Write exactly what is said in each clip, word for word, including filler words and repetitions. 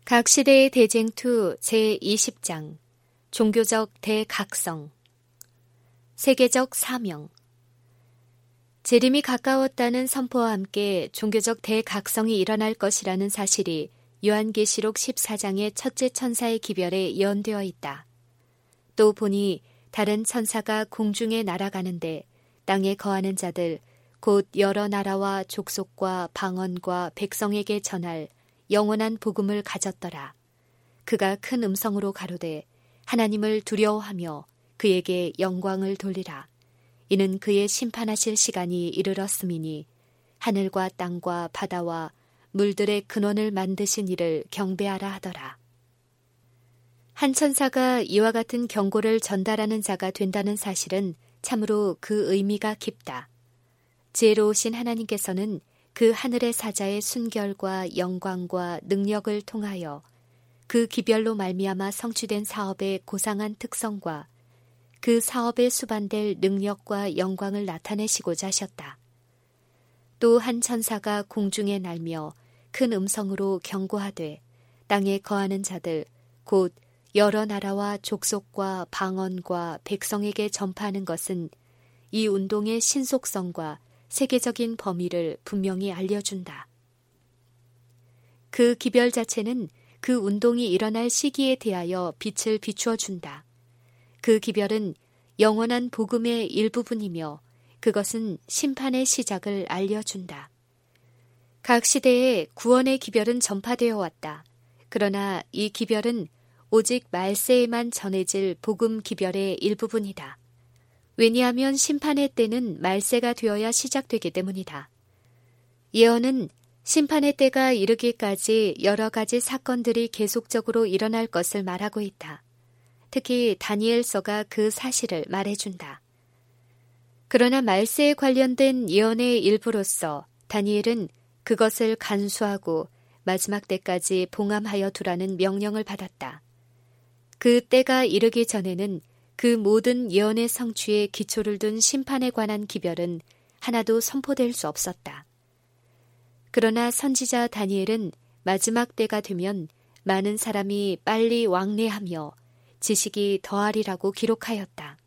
각 시대의 대쟁투 제이십 장 종교적 대각성 세계적 사명 재림이 가까웠다는 선포와 함께 종교적 대각성이 일어날 것이라는 사실이 요한계시록 십사 장의 첫째 천사의 기별에 예언되어 있다. 또 보니 다른 천사가 공중에 날아가는데 땅에 거하는 자들 곧 여러 나라와 족속과 방언과 백성에게 전할 영원한 복음을 가졌더라. 그가 큰 음성으로 가로되 하나님을 두려워하며 그에게 영광을 돌리라. 이는 그의 심판하실 시간이 이르렀음이니 하늘과 땅과 바다와 물들의 근원을 만드신 이를 경배하라 하더라. 한 천사가 이와 같은 경고를 전달하는 자가 된다는 사실은 참으로 그 의미가 깊다. 지혜로우신 하나님께서는 그 하늘의 사자의 순결과 영광과 능력을 통하여 그 기별로 말미암아 성취된 사업의 고상한 특성과 그 사업에 수반될 능력과 영광을 나타내시고자 하셨다. 또 한 천사가 공중에 날며 큰 음성으로 경고하되 땅에 거하는 자들 곧 여러 나라와 족속과 방언과 백성에게 전파하는 것은 이 운동의 신속성과 세계적인 범위를 분명히 알려준다. 그 기별 자체는 그 운동이 일어날 시기에 대하여 빛을 비추어 준다. 그 기별은 영원한 복음의 일부분이며 그것은 심판의 시작을 알려준다. 각 시대에 구원의 기별은 전파되어 왔다. 그러나 이 기별은 오직 말세에만 전해질 복음 기별의 일부분이다. 왜냐하면 심판의 때는 말세가 되어야 시작되기 때문이다. 예언은 심판의 때가 이르기까지 여러 가지 사건들이 계속적으로 일어날 것을 말하고 있다. 특히 다니엘서가 그 사실을 말해준다. 그러나 말세에 관련된 예언의 일부로서 다니엘은 그것을 간수하고 마지막 때까지 봉함하여 두라는 명령을 받았다. 그 때가 이르기 전에는 그 모든 예언의 성취에 기초를 둔 심판에 관한 기별은 하나도 선포될 수 없었다. 그러나 선지자 다니엘은 마지막 때가 되면 많은 사람이 빨리 왕래하며 지식이 더하리라고 기록하였다.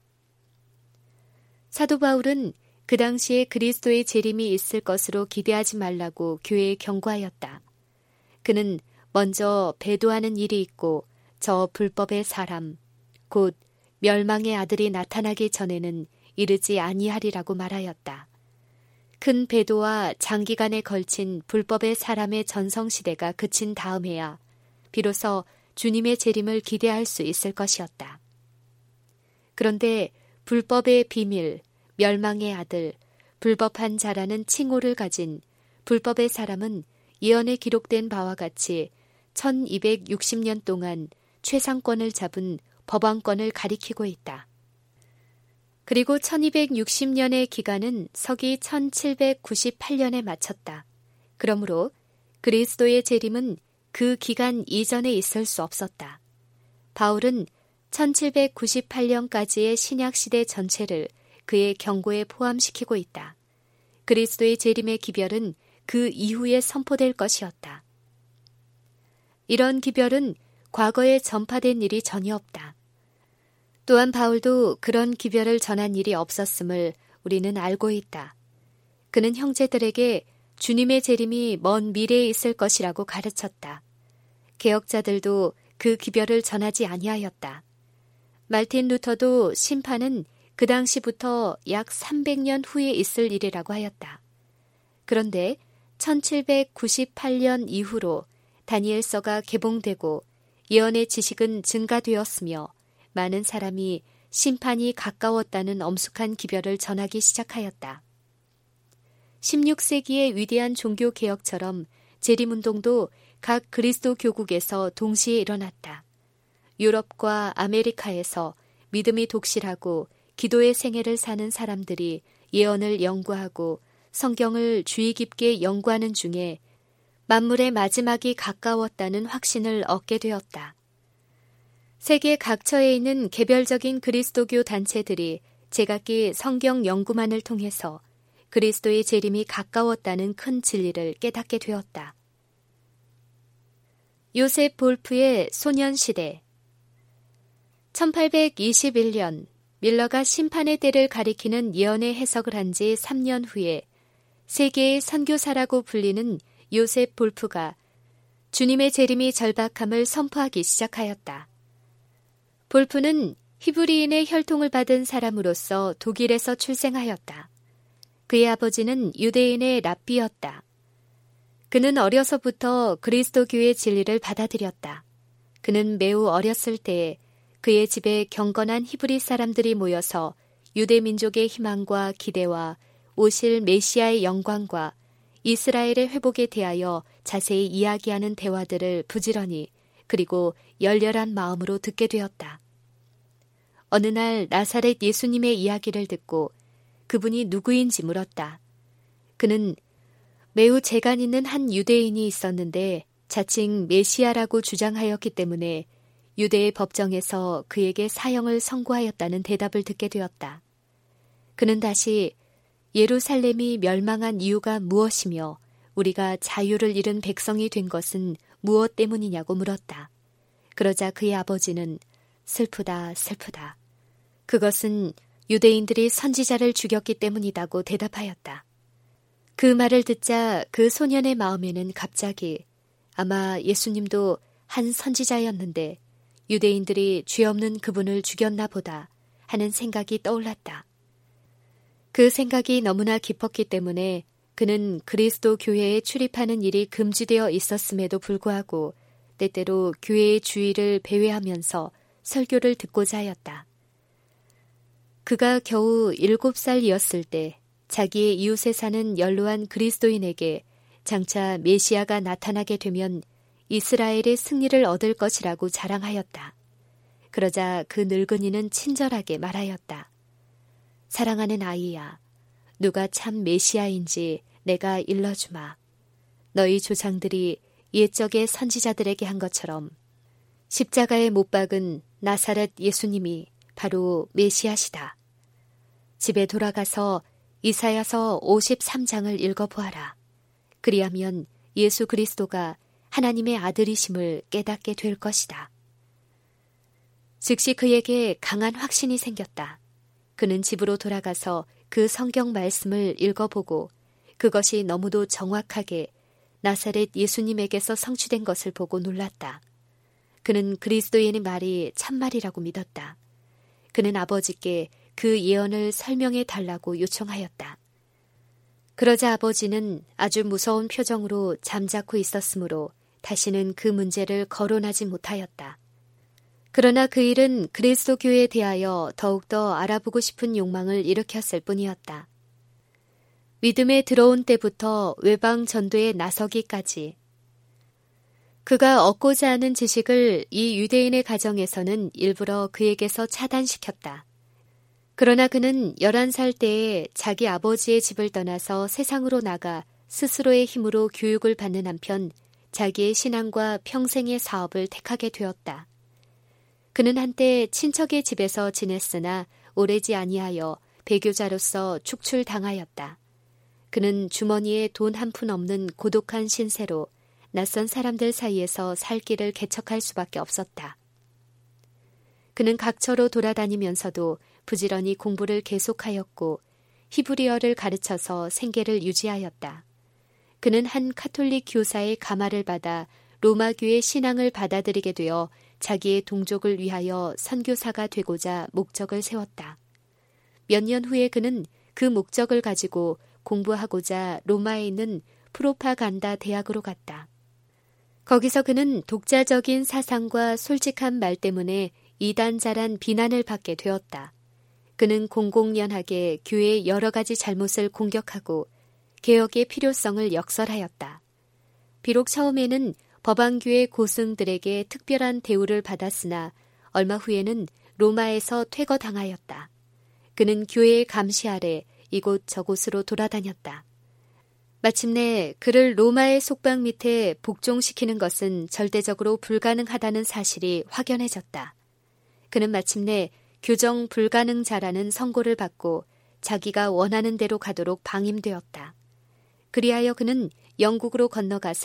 사도 바울은 그 당시에 그리스도의 재림이 있을 것으로 기대하지 말라고 교회에 경고하였다. 그는 먼저 배도하는 일이 있고 저 불법의 사람, 곧 멸망의 아들이 나타나기 전에는 이르지 아니하리라고 말하였다. 큰 배도와 장기간에 걸친 불법의 사람의 전성시대가 그친 다음에야 비로소 주님의 재림을 기대할 수 있을 것이었다. 그런데 불법의 비밀, 멸망의 아들, 불법한 자라는 칭호를 가진 불법의 사람은 예언에 기록된 바와 같이 천이백육십 년 동안 최상권을 잡은 법왕권을 가리키고 있다. 그리고 천이백육십 년의 기간은 서기 천칠백구십팔 년에 마쳤다. 그러므로 그리스도의 재림은 그 기간 이전에 있을 수 없었다. 바울은 천칠백구십팔 년까지의 신약시대 전체를 그의 경고에 포함시키고 있다. 그리스도의 재림의 기별은 그 이후에 선포될 것이었다. 이런 기별은 과거에 전파된 일이 전혀 없다. 또한 바울도 그런 기별을 전한 일이 없었음을 우리는 알고 있다. 그는 형제들에게 주님의 재림이 먼 미래에 있을 것이라고 가르쳤다. 개혁자들도 그 기별을 전하지 아니하였다. 말틴 루터도 심판은 그 당시부터 약 삼백 년 후에 있을 일이라고 하였다. 그런데 천칠백구십팔 년 이후로 다니엘서가 개봉되고 예언의 지식은 증가되었으며 많은 사람이 심판이 가까웠다는 엄숙한 기별을 전하기 시작하였다. 십육 세기의 위대한 종교개혁처럼 재림운동도 각 그리스도 교국에서 동시에 일어났다. 유럽과 아메리카에서 믿음이 독실하고 기도의 생애를 사는 사람들이 예언을 연구하고 성경을 주의 깊게 연구하는 중에 만물의 마지막이 가까웠다는 확신을 얻게 되었다. 세계 각처에 있는 개별적인 그리스도교 단체들이 제각기 성경 연구만을 통해서 그리스도의 재림이 가까웠다는 큰 진리를 깨닫게 되었다. 요셉 볼프의 소년시대. 천팔백이십일 년 밀러가 심판의 때를 가리키는 예언의 해석을 한 지 삼 년 후에 세계의 선교사라고 불리는 요셉 볼프가 주님의 재림이 절박함을 선포하기 시작하였다. 볼프는 히브리인의 혈통을 받은 사람으로서 독일에서 출생하였다. 그의 아버지는 유대인의 랍비였다. 그는 어려서부터 그리스도교의 진리를 받아들였다. 그는 매우 어렸을 때에 그의 집에 경건한 히브리 사람들이 모여서 유대 민족의 희망과 기대와 오실 메시아의 영광과 이스라엘의 회복에 대하여 자세히 이야기하는 대화들을 부지런히 그리고 열렬한 마음으로 듣게 되었다. 어느 날 나사렛 예수님의 이야기를 듣고 그분이 누구인지 물었다. 그는 매우 재간 있는 한 유대인이 있었는데 자칭 메시아라고 주장하였기 때문에 유대의 법정에서 그에게 사형을 선고하였다는 대답을 듣게 되었다. 그는 다시 예루살렘이 멸망한 이유가 무엇이며 우리가 자유를 잃은 백성이 된 것은 무엇 때문이냐고 물었다. 그러자 그의 아버지는 슬프다 슬프다. 그것은 유대인들이 선지자를 죽였기 때문이다고 대답하였다. 그 말을 듣자 그 소년의 마음에는 갑자기 아마 예수님도 한 선지자였는데 유대인들이 죄 없는 그분을 죽였나 보다 하는 생각이 떠올랐다. 그 생각이 너무나 깊었기 때문에 그는 그리스도 교회에 출입하는 일이 금지되어 있었음에도 불구하고 때때로 교회의 주의를 배회하면서 설교를 듣고자 하였다. 그가 겨우 일곱 살이었을 때 자기의 이웃에 사는 연로한 그리스도인에게 장차 메시아가 나타나게 되면 이스라엘의 승리를 얻을 것이라고 자랑하였다. 그러자 그 늙은이는 친절하게 말하였다. 사랑하는 아이야, 누가 참 메시아인지 내가 일러주마. 너희 조상들이 옛적의 선지자들에게 한 것처럼 십자가에 못 박은 나사렛 예수님이 바로 메시아시다. 집에 돌아가서 이사야서 오십삼 장을 읽어보아라. 그리하면 예수 그리스도가 하나님의 아들이심을 깨닫게 될 것이다. 즉시 그에게 강한 확신이 생겼다. 그는 집으로 돌아가서 그 성경 말씀을 읽어보고 그것이 너무도 정확하게 나사렛 예수님에게서 성취된 것을 보고 놀랐다. 그는 그리스도인의 말이 참말이라고 믿었다. 그는 아버지께 그 예언을 설명해 달라고 요청하였다. 그러자 아버지는 아주 무서운 표정으로 잠자코 있었으므로 다시는 그 문제를 거론하지 못하였다. 그러나 그 일은 그리스도 교회에 대하여 더욱더 알아보고 싶은 욕망을 일으켰을 뿐이었다. 믿음에 들어온 때부터 외방 전도에 나서기까지 그가 얻고자 하는 지식을 이 유대인의 가정에서는 일부러 그에게서 차단시켰다. 그러나 그는 열한 살 때에 자기 아버지의 집을 떠나서 세상으로 나가 스스로의 힘으로 교육을 받는 한편 자기의 신앙과 평생의 사업을 택하게 되었다. 그는 한때 친척의 집에서 지냈으나 오래지 아니하여 배교자로서 축출당하였다. 그는 주머니에 돈 한 푼 없는 고독한 신세로 낯선 사람들 사이에서 살 길을 개척할 수밖에 없었다. 그는 각처로 돌아다니면서도 부지런히 공부를 계속하였고 히브리어를 가르쳐서 생계를 유지하였다. 그는 한 카톨릭 교사의 가마를 받아 로마교의 신앙을 받아들이게 되어 자기의 동족을 위하여 선교사가 되고자 목적을 세웠다. 몇 년 후에 그는 그 목적을 가지고 공부하고자 로마에 있는 프로파간다 대학으로 갔다. 거기서 그는 독자적인 사상과 솔직한 말 때문에 이단자란 비난을 받게 되었다. 그는 공공연하게 교회의 여러 가지 잘못을 공격하고 개혁의 필요성을 역설하였다. 비록 처음에는 법안교회 고승들에게 특별한 대우를 받았으나 얼마 후에는 로마에서 퇴거당하였다. 그는 교회의 감시 아래 이곳 저곳으로 돌아다녔다. 마침내 그를 로마의 속박 밑에 복종시키는 것은 절대적으로 불가능하다는 사실이 확연해졌다. 그는 마침내 교정 불가능자라는 선고를 받고 자기가 원하는 대로 가도록 방임되었다. 그리하여 그는 영국으로 건너가서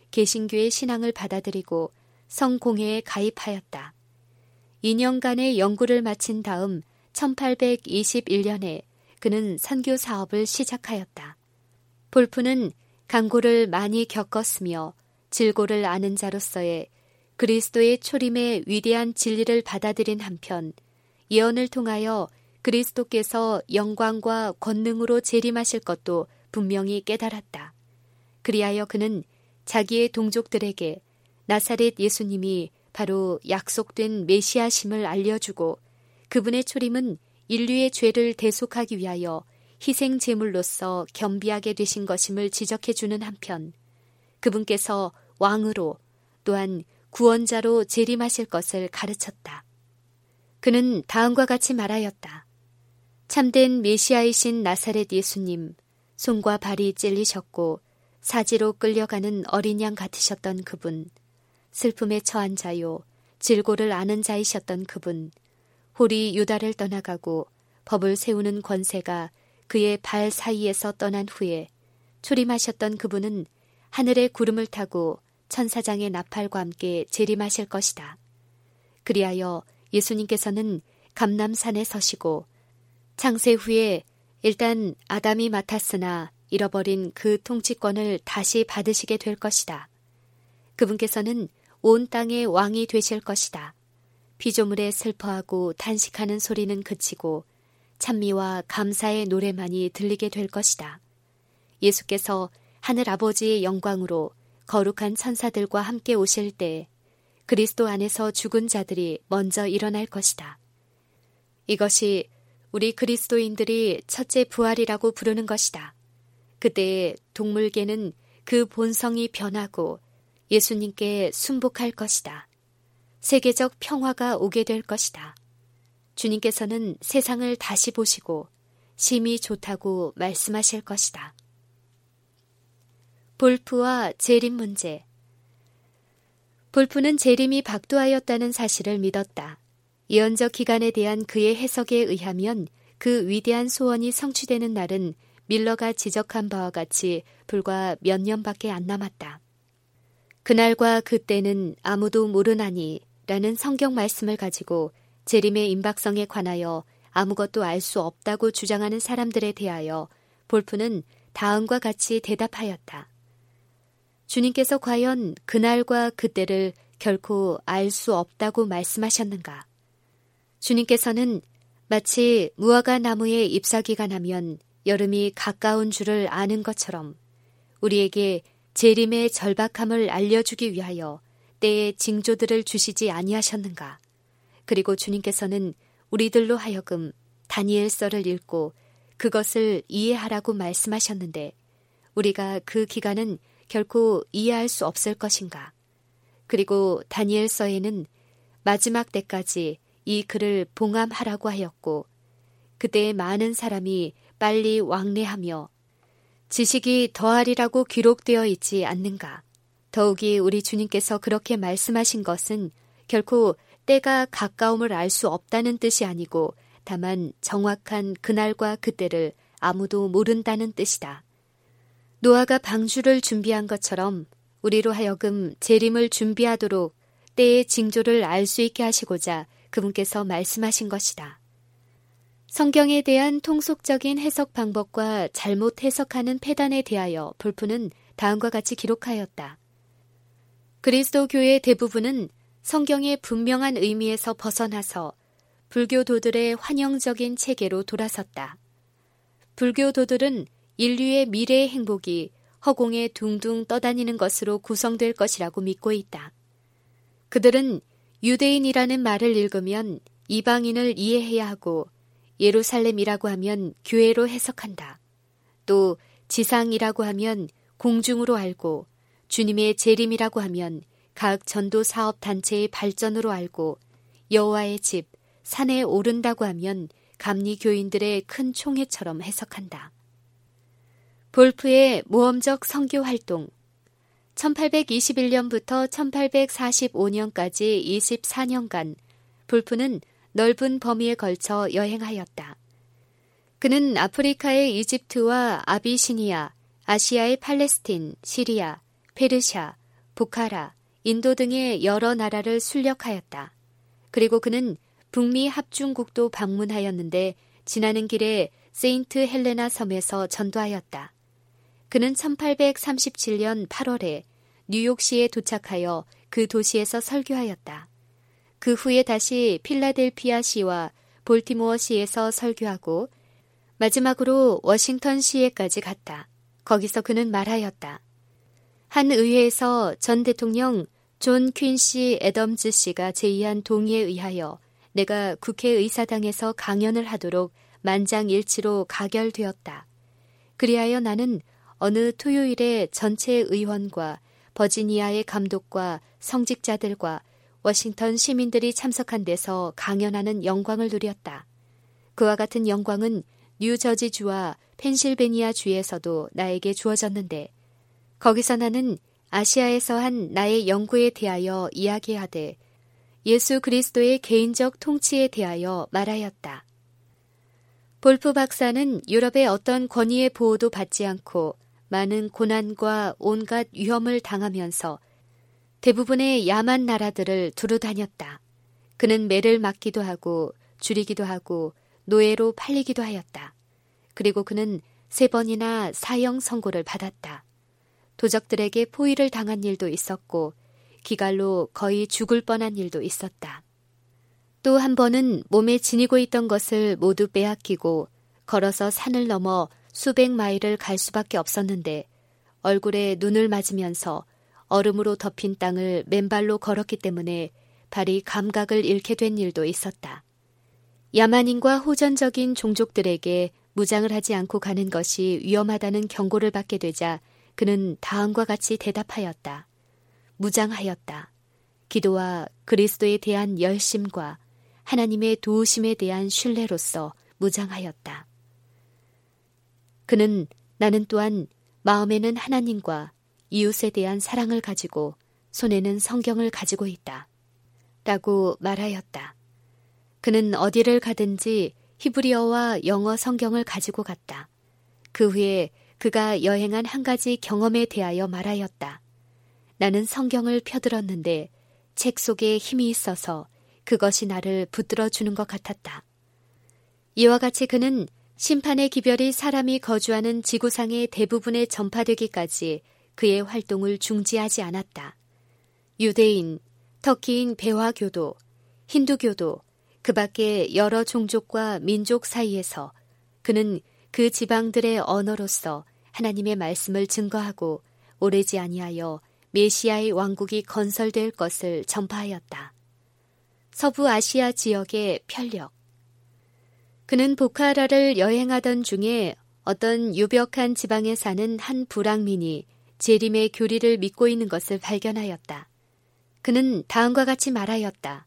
개신교의 신앙을 받아들이고 성공회에 가입하였다. 이 년간의 연구를 마친 다음 천팔백이십일 년에 그는 선교 사업을 시작하였다. 볼프는 강고를 많이 겪었으며 질고를 아는 자로서의 그리스도의 초림의 위대한 진리를 받아들인 한편 예언을 통하여 그리스도께서 영광과 권능으로 재림하실 것도 분명히 깨달았다. 그리하여 그는 자기의 동족들에게 나사렛 예수님이 바로 약속된 메시아심을 알려주고 그분의 초림은 인류의 죄를 대속하기 위하여 희생 제물로서 겸비하게 되신 것임을 지적해주는 한편 그분께서 왕으로 또한 구원자로 재림하실 것을 가르쳤다. 그는 다음과 같이 말하였다. 참된 메시아이신 나사렛 예수님, 손과 발이 찔리셨고 사지로 끌려가는 어린 양 같으셨던 그분, 슬픔에 처한 자요, 질고를 아는 자이셨던 그분, 홀이 유다를 떠나가고 법을 세우는 권세가 그의 발 사이에서 떠난 후에 초림하셨던 그분은 하늘의 구름을 타고 천사장의 나팔과 함께 재림하실 것이다. 그리하여 예수님께서는 감람산에 서시고 창세 후에 일단 아담이 맡았으나 잃어버린 그 통치권을 다시 받으시게 될 것이다. 그분께서는 온 땅의 왕이 되실 것이다. 피조물에 슬퍼하고 탄식하는 소리는 그치고 찬미와 감사의 노래만이 들리게 될 것이다. 예수께서 하늘 아버지의 영광으로 거룩한 천사들과 함께 오실 때 그리스도 안에서 죽은 자들이 먼저 일어날 것이다. 이것이 우리 그리스도인들이 첫째 부활이라고 부르는 것이다. 그때 동물계는 그 본성이 변하고 예수님께 순복할 것이다. 세계적 평화가 오게 될 것이다. 주님께서는 세상을 다시 보시고 심히 좋다고 말씀하실 것이다. 볼프와 재림 문제. 볼프는 재림이 박두하였다는 사실을 믿었다. 예언적 기간에 대한 그의 해석에 의하면 그 위대한 소원이 성취되는 날은 밀러가 지적한 바와 같이 불과 몇 년밖에 안 남았다. 그날과 그때는 아무도 모르나니 라는 성경 말씀을 가지고 재림의 임박성에 관하여 아무것도 알 수 없다고 주장하는 사람들에 대하여 볼프는 다음과 같이 대답하였다. 주님께서 과연 그날과 그때를 결코 알 수 없다고 말씀하셨는가? 주님께서는 마치 무화과 나무에 잎사귀가 나면 여름이 가까운 줄을 아는 것처럼 우리에게 재림의 절박함을 알려주기 위하여 때의 징조들을 주시지 아니하셨는가? 그리고 주님께서는 우리들로 하여금 다니엘서를 읽고 그것을 이해하라고 말씀하셨는데 우리가 그 기간은 결코 이해할 수 없을 것인가? 그리고 다니엘서에는 마지막 때까지 이 글을 봉함하라고 하였고 그때 많은 사람이 빨리 왕래하며 지식이 더하리라고 기록되어 있지 않는가? 더욱이 우리 주님께서 그렇게 말씀하신 것은 결코 때가 가까움을 알 수 없다는 뜻이 아니고 다만 정확한 그날과 그때를 아무도 모른다는 뜻이다. 노아가 방주를 준비한 것처럼 우리로 하여금 재림을 준비하도록 때의 징조를 알 수 있게 하시고자 그분께서 말씀하신 것이다. 성경에 대한 통속적인 해석 방법과 잘못 해석하는 폐단에 대하여 볼프는 다음과 같이 기록하였다. 그리스도 교의 대부분은 성경의 분명한 의미에서 벗어나서 불교도들의 환영적인 체계로 돌아섰다. 불교도들은 인류의 미래의 행복이 허공에 둥둥 떠다니는 것으로 구성될 것이라고 믿고 있다. 그들은 유대인이라는 말을 읽으면 이방인을 이해해야 하고 예루살렘이라고 하면 교회로 해석한다. 또 지상이라고 하면 공중으로 알고 주님의 재림이라고 하면 각 전도 사업 단체의 발전으로 알고 여호와의 집, 산에 오른다고 하면 감리 교인들의 큰 총회처럼 해석한다. 볼프의 모험적 선교 활동 천팔백이십일 년부터 천팔백사십오 년까지 이십사 년간 볼프는 넓은 범위에 걸쳐 여행하였다. 그는 아프리카의 이집트와 아비시니아, 아시아의 팔레스틴, 시리아, 페르시아, 보카라, 인도 등의 여러 나라를 순력하였다. 그리고 그는 북미 합중국도 방문하였는데 지나는 길에 세인트 헬레나 섬에서 전도하였다. 그는 천팔백삼십칠 년 팔월에 뉴욕시에 도착하여 그 도시에서 설교하였다. 그 후에 다시 필라델피아시와 볼티모어시에서 설교하고 마지막으로 워싱턴시에까지 갔다. 거기서 그는 말하였다. 한 의회에서 전 대통령 존 퀸시 애덤즈 씨가 제의한 동의에 의하여 내가 국회의사당에서 강연을 하도록 만장일치로 가결되었다. 그리하여 나는 어느 토요일에 전체 의원과 버지니아의 감독과 성직자들과 워싱턴 시민들이 참석한 데서 강연하는 영광을 누렸다. 그와 같은 영광은 뉴저지주와 펜실베니아 주에서도 나에게 주어졌는데 거기서 나는 아시아에서 한 나의 연구에 대하여 이야기하되 예수 그리스도의 개인적 통치에 대하여 말하였다. 볼프 박사는 유럽의 어떤 권위의 보호도 받지 않고 많은 고난과 온갖 위험을 당하면서 대부분의 야만 나라들을 두루 다녔다. 그는 매를 맞기도 하고 줄이기도 하고 노예로 팔리기도 하였다. 그리고 그는 세 번이나 사형 선고를 받았다. 도적들에게 포위를 당한 일도 있었고 기갈로 거의 죽을 뻔한 일도 있었다. 또 한 번은 몸에 지니고 있던 것을 모두 빼앗기고 걸어서 산을 넘어 수백 마일을 갈 수밖에 없었는데 얼굴에 눈을 맞으면서 얼음으로 덮인 땅을 맨발로 걸었기 때문에 발이 감각을 잃게 된 일도 있었다. 야만인과 호전적인 종족들에게 무장을 하지 않고 가는 것이 위험하다는 경고를 받게 되자 그는 다음과 같이 대답하였다. 무장하였다. 기도와 그리스도에 대한 열심과 하나님의 도우심에 대한 신뢰로서 무장하였다. 그는 나는 또한 마음에는 하나님과 이웃에 대한 사랑을 가지고 손에는 성경을 가지고 있다. 라고 말하였다. 그는 어디를 가든지 히브리어와 영어 성경을 가지고 갔다. 그 후에 그가 여행한 한 가지 경험에 대하여 말하였다. 나는 성경을 펴들었는데 책 속에 힘이 있어서 그것이 나를 붙들어 주는 것 같았다. 이와 같이 그는 심판의 기별이 사람이 거주하는 지구상의 대부분에 전파되기까지 그의 활동을 중지하지 않았다. 유대인, 터키인 배화교도, 힌두교도, 그 밖에 여러 종족과 민족 사이에서 그는 그 지방들의 언어로서 하나님의 말씀을 증거하고 오래지 아니하여 메시아의 왕국이 건설될 것을 전파하였다. 서부 아시아 지역의 편력. 그는 보카라를 여행하던 중에 어떤 유벽한 지방에 사는 한 불황민이 재림의 교리를 믿고 있는 것을 발견하였다. 그는 다음과 같이 말하였다.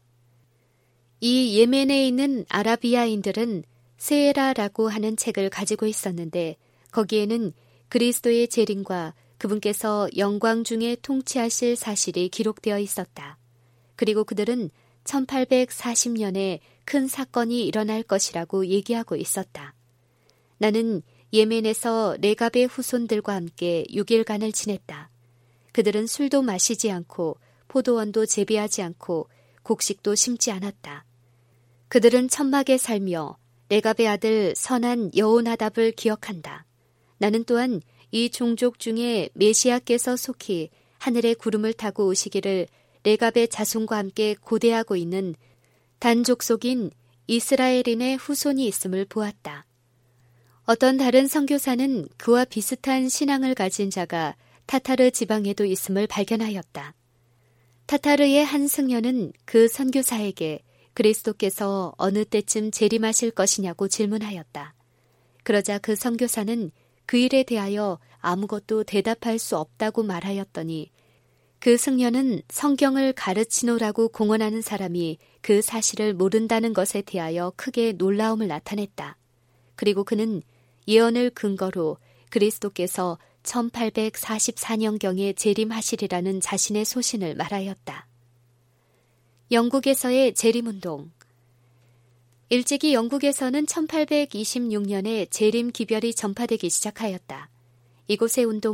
이 예멘에 있는 아라비아인들은 세에라라고 하는 책을 가지고 있었는데 거기에는 그리스도의 재림과 그분께서 영광 중에 통치하실 사실이 기록되어 있었다. 그리고 그들은 천팔백사십 년에 큰 사건이 일어날 것이라고 얘기하고 있었다. 나는 예멘에서 레갑의 후손들과 함께 육 일간을 지냈다. 그들은 술도 마시지 않고 포도원도 재배하지 않고 곡식도 심지 않았다. 그들은 천막에 살며 레갑의 아들 선한 여호나답을 기억한다. 나는 또한 이 종족 중에 메시아께서 속히 하늘의 구름을 타고 오시기를 레갑의 자손과 함께 고대하고 있는 단족속인 이스라엘인의 후손이 있음을 보았다. 어떤 다른 선교사는 그와 비슷한 신앙을 가진 자가 타타르 지방에도 있음을 발견하였다. 타타르의 한 승려는 그 선교사에게 그리스도께서 어느 때쯤 재림하실 것이냐고 질문하였다. 그러자 그 선교사는 그 일에 대하여 아무것도 대답할 수 없다고 말하였더니 그 승려는 성경을 가르치노라고 공언하는 사람이 그 사실을 모른다는 것에 대하여 크게 놀라움을 나타냈다. 그리고 그는 예언을 근거로 그리스도께서 천팔백사십사 년경에 재림하시리라는 자신의 소신을 말하였다. 영국에서의 재림운동. 일찍이 영국에서는 천팔백이십육 년에 재림 기별이 전파되기 시작하였다. 이곳의 운동은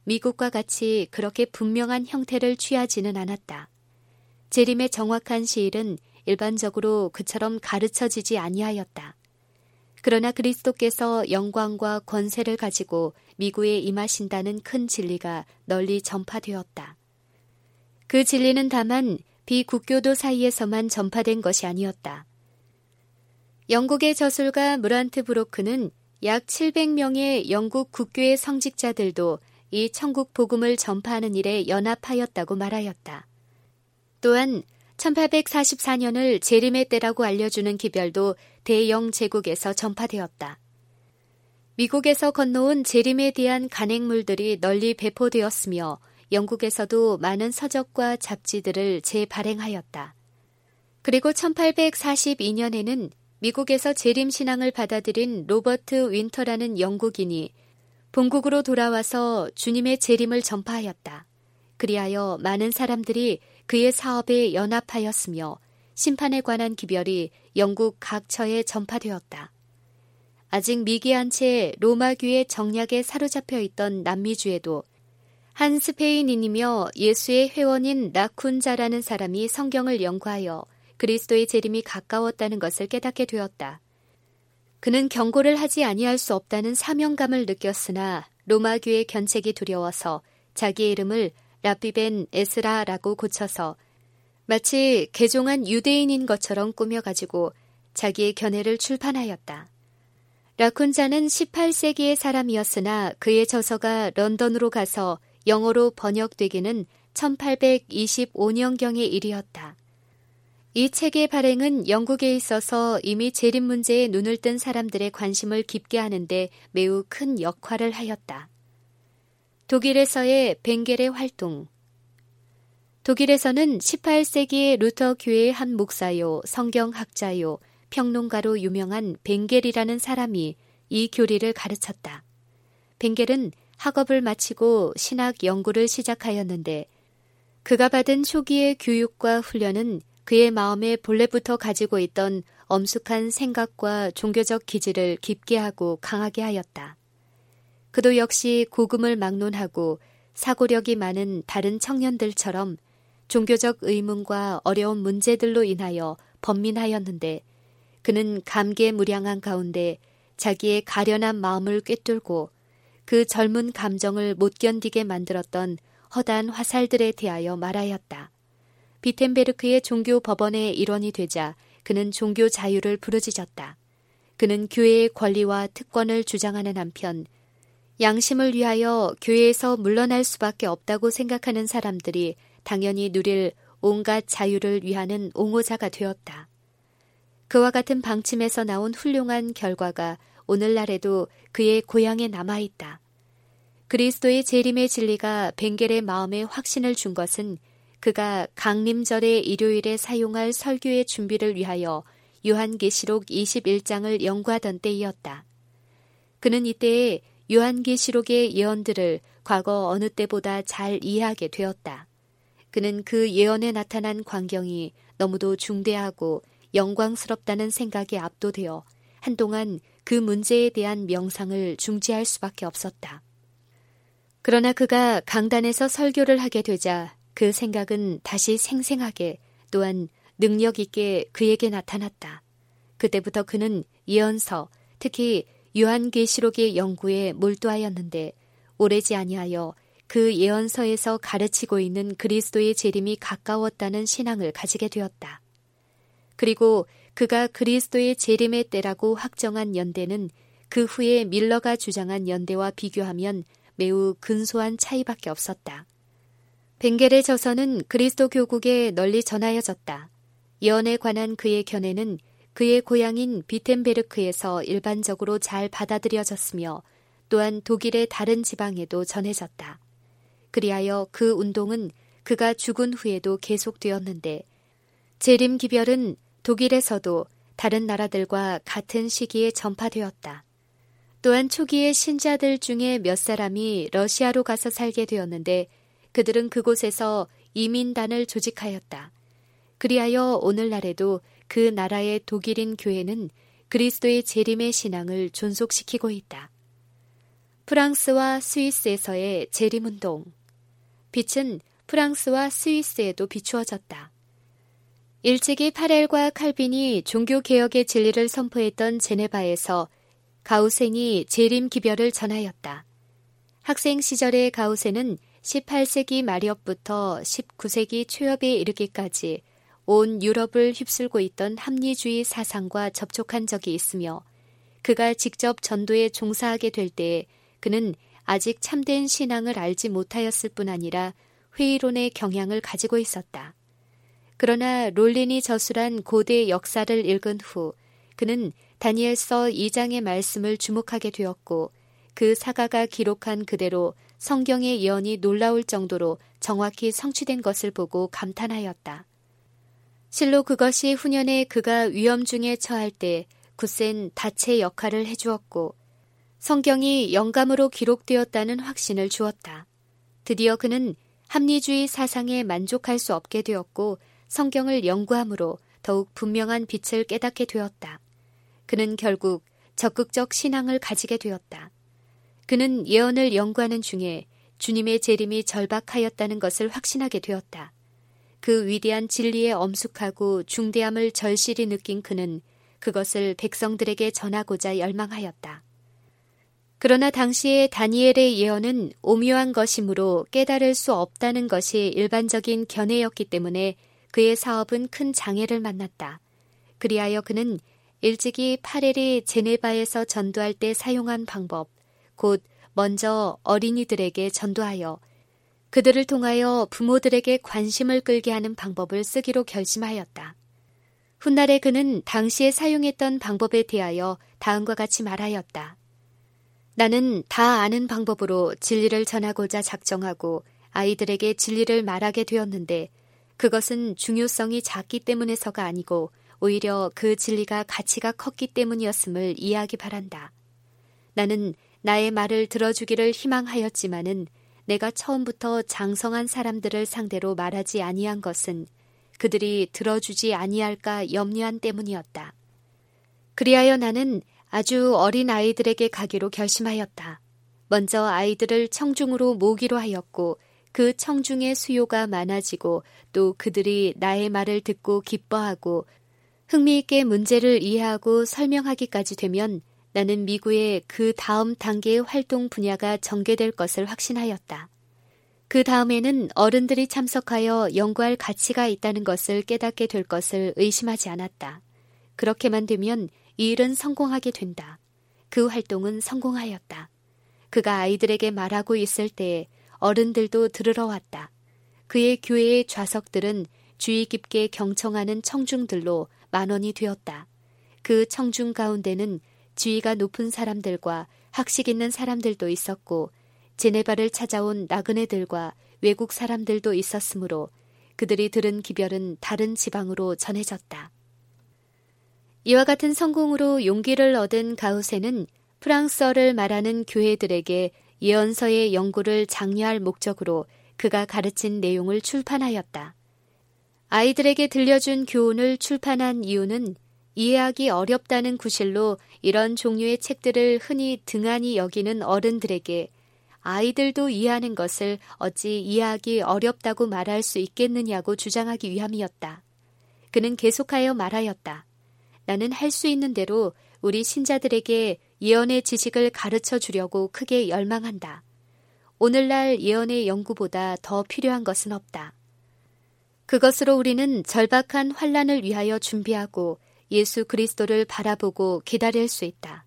미국과 같이 그렇게 분명한 형태를 취하지는 않았다. 재림의 정확한 시일은 일반적으로 그처럼 가르쳐지지 아니하였다. 그러나 그리스도께서 영광과 권세를 가지고 미국에 임하신다는 큰 진리가 널리 전파되었다. 그 진리는 다만 비국교도 사이에서만 전파된 것이 아니었다. 영국의 저술가 무란트 브로크는 약 칠백 명의 영국 국교의 성직자들도 이 천국 복음을 전파하는 일에 연합하였다고 말하였다. 또한 천팔백사십사 년을 재림의 때라고 알려주는 기별도 대영 제국에서 전파되었다. 미국에서 건너온 재림에 대한 간행물들이 널리 배포되었으며 영국에서도 많은 서적과 잡지들을 재발행하였다. 그리고 천팔백사십이 년에는 미국에서 재림신앙을 받아들인 로버트 윈터라는 영국인이 본국으로 돌아와서 주님의 재림을 전파하였다. 그리하여 많은 사람들이 그의 사업에 연합하였으며 심판에 관한 기별이 영국 각처에 전파되었다. 아직 미개한 채 로마교의 정략에 사로잡혀 있던 남미주에도 한 스페인인이며 예수의 회원인 라쿤자라는 사람이 성경을 연구하여 그리스도의 재림이 가까웠다는 것을 깨닫게 되었다. 그는 경고를 하지 아니할 수 없다는 사명감을 느꼈으나 로마교의 견책이 두려워서 자기의 이름을 라비벤 에스라라고 고쳐서 마치 개종한 유대인인 것처럼 꾸며가지고 자기의 견해를 출판하였다. 라쿤자는 십팔 세기의 사람이었으나 그의 저서가 런던으로 가서 영어로 번역되기는 천팔백이십오 년경의 일이었다. 이 책의 발행은 영국에 있어서 이미 재림 문제에 눈을 뜬 사람들의 관심을 깊게 하는데 매우 큰 역할을 하였다. 독일에서의 벵겔의 활동. 독일에서는 십팔 세기의 루터 교회의 한 목사요, 성경학자요, 평론가로 유명한 벵겔이라는 사람이 이 교리를 가르쳤다. 벵겔은 학업을 마치고 신학 연구를 시작하였는데 그가 받은 초기의 교육과 훈련은 그의 마음에 본래부터 가지고 있던 엄숙한 생각과 종교적 기질을 깊게 하고 강하게 하였다. 그도 역시 복음을 막론하고 사고력이 많은 다른 청년들처럼 종교적 의문과 어려운 문제들로 인하여 번민하였는데 그는 감개무량한 가운데 자기의 가련한 마음을 꿰뚫고 그 젊은 감정을 못 견디게 만들었던 허다한 화살들에 대하여 말하였다. 비텐베르크의 종교 법원의 일원이 되자 그는 종교 자유를 부르짖었다. 그는 교회의 권리와 특권을 주장하는 한편 양심을 위하여 교회에서 물러날 수밖에 없다고 생각하는 사람들이 당연히 누릴 온갖 자유를 위하는 옹호자가 되었다. 그와 같은 방침에서 나온 훌륭한 결과가 오늘날에도 그의 고향에 남아있다. 그리스도의 재림의 진리가 벵겔의 마음에 확신을 준 것은 그가 강림절의 일요일에 사용할 설교의 준비를 위하여 요한계시록 이십일 장을 연구하던 때이었다. 그는 이때에 요한계시록의 예언들을 과거 어느 때보다 잘 이해하게 되었다. 그는 그 예언에 나타난 광경이 너무도 중대하고 영광스럽다는 생각에 압도되어 한동안 그 문제에 대한 명상을 중지할 수밖에 없었다. 그러나 그가 강단에서 설교를 하게 되자 그 생각은 다시 생생하게 또한 능력 있게 그에게 나타났다. 그때부터 그는 예언서, 특히 요한계시록의 연구에 몰두하였는데 오래지 아니하여 그 예언서에서 가르치고 있는 그리스도의 재림이 가까웠다는 신앙을 가지게 되었다. 그리고 그가 그리스도의 재림의 때라고 확정한 연대는 그 후에 밀러가 주장한 연대와 비교하면 매우 근소한 차이밖에 없었다. 벵겔의 저서는 그리스도 교국에 널리 전하여졌다. 예언에 관한 그의 견해는 그의 고향인 비텐베르크에서 일반적으로 잘 받아들여졌으며 또한 독일의 다른 지방에도 전해졌다. 그리하여 그 운동은 그가 죽은 후에도 계속되었는데 재림 기별은 독일에서도 다른 나라들과 같은 시기에 전파되었다. 또한 초기의 신자들 중에 몇 사람이 러시아로 가서 살게 되었는데 그들은 그곳에서 이민단을 조직하였다. 그리하여 오늘날에도 그 나라의 독일인 교회는 그리스도의 재림의 신앙을 존속시키고 있다. 프랑스와 스위스에서의 재림운동. 빛은 프랑스와 스위스에도 비추어졌다. 일찍이 파렐과 칼빈이 종교개혁의 진리를 선포했던 제네바에서 가우센이 재림 기별을 전하였다. 학생 시절의 가우센은 십팔 세기 말엽부터 십구 세기 초엽에 이르기까지 온 유럽을 휩쓸고 있던 합리주의 사상과 접촉한 적이 있으며 그가 직접 전도에 종사하게 될 때에 그는 아직 참된 신앙을 알지 못하였을 뿐 아니라 회의론의 경향을 가지고 있었다. 그러나 롤린이 저술한 고대 역사를 읽은 후 그는 다니엘서 이 장의 말씀을 주목하게 되었고 그 사가가 기록한 그대로 성경의 예언이 놀라울 정도로 정확히 성취된 것을 보고 감탄하였다. 실로 그것이 후년에 그가 위험 중에 처할 때 굳센 닻의 역할을 해주었고 성경이 영감으로 기록되었다는 확신을 주었다. 드디어 그는 합리주의 사상에 만족할 수 없게 되었고 성경을 연구함으로 더욱 분명한 빛을 깨닫게 되었다. 그는 결국 적극적 신앙을 가지게 되었다. 그는 예언을 연구하는 중에 주님의 재림이 절박하였다는 것을 확신하게 되었다. 그 위대한 진리의 엄숙하고 중대함을 절실히 느낀 그는 그것을 백성들에게 전하고자 열망하였다. 그러나 당시의 다니엘의 예언은 오묘한 것이므로 깨달을 수 없다는 것이 일반적인 견해였기 때문에 그의 사업은 큰 장애를 만났다. 그리하여 그는 일찍이 파렐이 제네바에서 전도할 때 사용한 방법, 곧 먼저 어린이들에게 전도하여 그들을 통하여 부모들에게 관심을 끌게 하는 방법을 쓰기로 결심하였다. 훗날에 그는 당시에 사용했던 방법에 대하여 다음과 같이 말하였다. 나는 다 아는 방법으로 진리를 전하고자 작정하고 아이들에게 진리를 말하게 되었는데 그것은 중요성이 작기 때문에서가 아니고 오히려 그 진리가 가치가 컸기 때문이었음을 이해하기 바란다. 나는 나의 말을 들어주기를 희망하였지만은 내가 처음부터 장성한 사람들을 상대로 말하지 아니한 것은 그들이 들어주지 아니할까 염려한 때문이었다. 그리하여 나는 아주 어린 아이들에게 가기로 결심하였다. 먼저 아이들을 청중으로 모기로 하였고 그 청중의 수요가 많아지고 또 그들이 나의 말을 듣고 기뻐하고 흥미있게 문제를 이해하고 설명하기까지 되면 나는 미국의 그 다음 단계의 활동 분야가 전개될 것을 확신하였다. 그 다음에는 어른들이 참석하여 연구할 가치가 있다는 것을 깨닫게 될 것을 의심하지 않았다. 그렇게만 되면 이 일은 성공하게 된다. 그 활동은 성공하였다. 그가 아이들에게 말하고 있을 때에 어른들도 들으러 왔다. 그의 교회의 좌석들은 주의 깊게 경청하는 청중들로 만원이 되었다. 그 청중 가운데는 지위가 높은 사람들과 학식 있는 사람들도 있었고 제네바를 찾아온 나그네들과 외국 사람들도 있었으므로 그들이 들은 기별은 다른 지방으로 전해졌다. 이와 같은 성공으로 용기를 얻은 가우센은 프랑스어를 말하는 교회들에게 예언서의 연구를 장려할 목적으로 그가 가르친 내용을 출판하였다. 아이들에게 들려준 교훈을 출판한 이유는 이해하기 어렵다는 구실로 이런 종류의 책들을 흔히 등한히 여기는 어른들에게 아이들도 이해하는 것을 어찌 이해하기 어렵다고 말할 수 있겠느냐고 주장하기 위함이었다. 그는 계속하여 말하였다. 나는 할 수 있는 대로 우리 신자들에게 예언의 지식을 가르쳐 주려고 크게 열망한다. 오늘날 예언의 연구보다 더 필요한 것은 없다. 그것으로 우리는 절박한 환난을 위하여 준비하고 예수 그리스도를 바라보고 기다릴 수 있다.